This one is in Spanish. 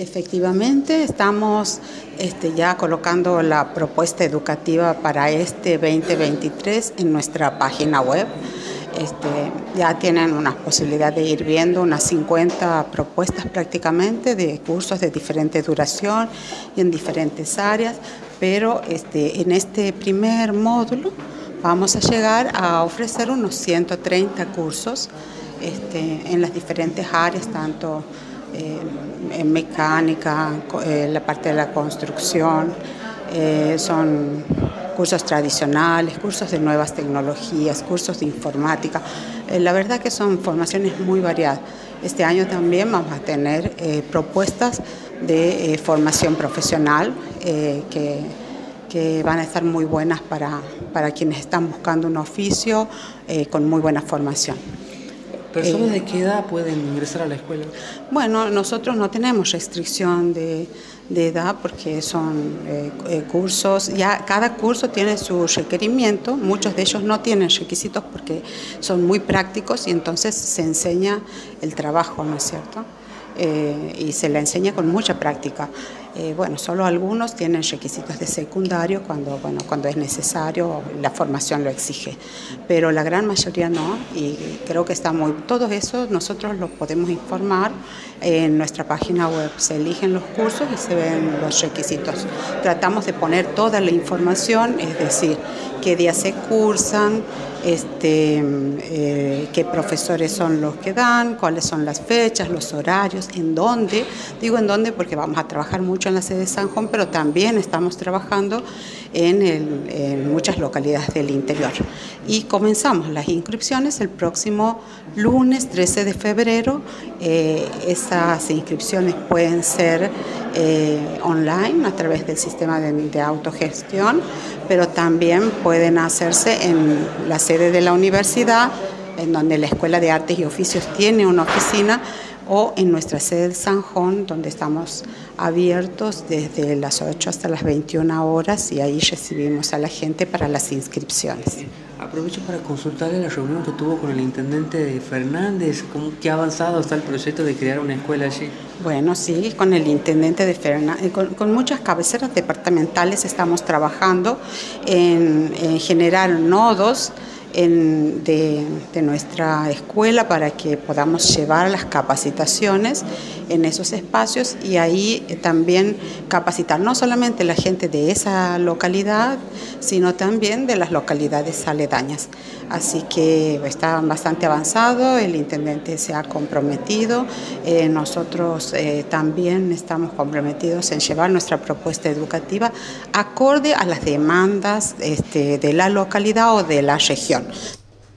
Efectivamente, estamos ya colocando la propuesta educativa para este 2023 en nuestra página web. Ya tienen una posibilidad de ir viendo unas 50 propuestas prácticamente de cursos de diferente duración y en diferentes áreas, pero en este primer módulo vamos a llegar a ofrecer unos 130 cursos en las diferentes áreas, tanto en mecánica, la parte de la construcción, son cursos tradicionales, cursos de nuevas tecnologías, cursos de informática. La verdad que son formaciones muy variadas. Este año también vamos a tener propuestas de formación profesional que van a estar muy buenas para quienes están buscando un oficio con muy buena formación. ¿Personas de qué edad pueden ingresar a la escuela? Bueno, nosotros no tenemos restricción de edad porque son cursos, ya cada curso tiene su requerimiento, muchos de ellos no tienen requisitos porque son muy prácticos y entonces se enseña el trabajo, ¿no es cierto? Y se la enseña con mucha práctica. Solo algunos tienen requisitos de secundario cuando es necesario, la formación lo exige, pero la gran mayoría no, y creo que todo eso nosotros lo podemos informar en nuestra página web. Se eligen los cursos y se ven los requisitos. Tratamos de poner toda la información, es decir, qué días se cursan, qué profesores son los que dan, cuáles son las fechas, los horarios, en dónde. Digo en dónde porque vamos a trabajar mucho en la sede de San Juan, pero también estamos trabajando en muchas localidades del interior. Y comenzamos las inscripciones el próximo lunes 13 de febrero. Esas inscripciones pueden ser online a través del sistema de autogestión, pero también pueden hacerse en la sede de la universidad, en donde la Escuela de Artes y Oficios tiene una oficina, o en nuestra sede de San Juan, donde estamos abiertos desde las 8 hasta las 21 horas y ahí recibimos a la gente para las inscripciones. Aprovecho para consultarle la reunión que tuvo con el intendente Fernández. ¿Qué ha avanzado está el proyecto de crear una escuela allí? Bueno, sí, con el intendente de Fernández, con muchas cabeceras departamentales estamos trabajando en generar nodos de nuestra escuela para que podamos llevar las capacitaciones en esos espacios y ahí también capacitar no solamente la gente de esa localidad, sino también de las localidades aledañas. Así que está bastante avanzado, el intendente se ha comprometido, nosotros también estamos comprometidos en llevar nuestra propuesta educativa acorde a las demandas de la localidad o de la región.